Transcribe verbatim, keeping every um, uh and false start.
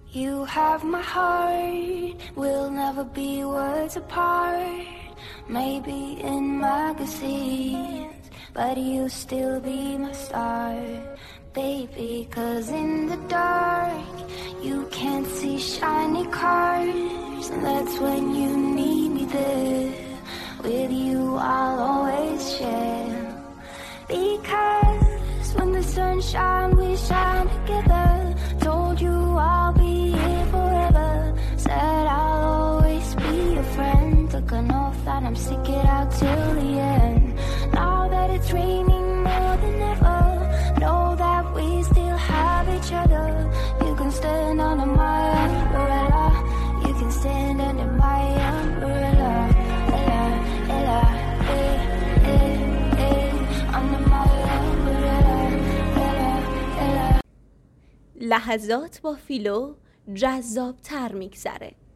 You have my heart, we'll never be worlds apart. Maybe in magazines, but you'll still be my star, baby. Cause in the dark, you can't see shiny cars, and that's when you need me there. With you I'll always share. Because when the sun shines, we shine together. Told you I'll be here forever. Said I'll always be your friend. Took an oath that I'm stick it out till the end. Now that it's raining more than ever, know that we still have each other. You can stand under my umbrella. You can stand under my umbrella. Ella, Ella, eh, eh, eh, under my umbrella. Ella, Ella. لحظات با فیلو جذاب تر میگذره.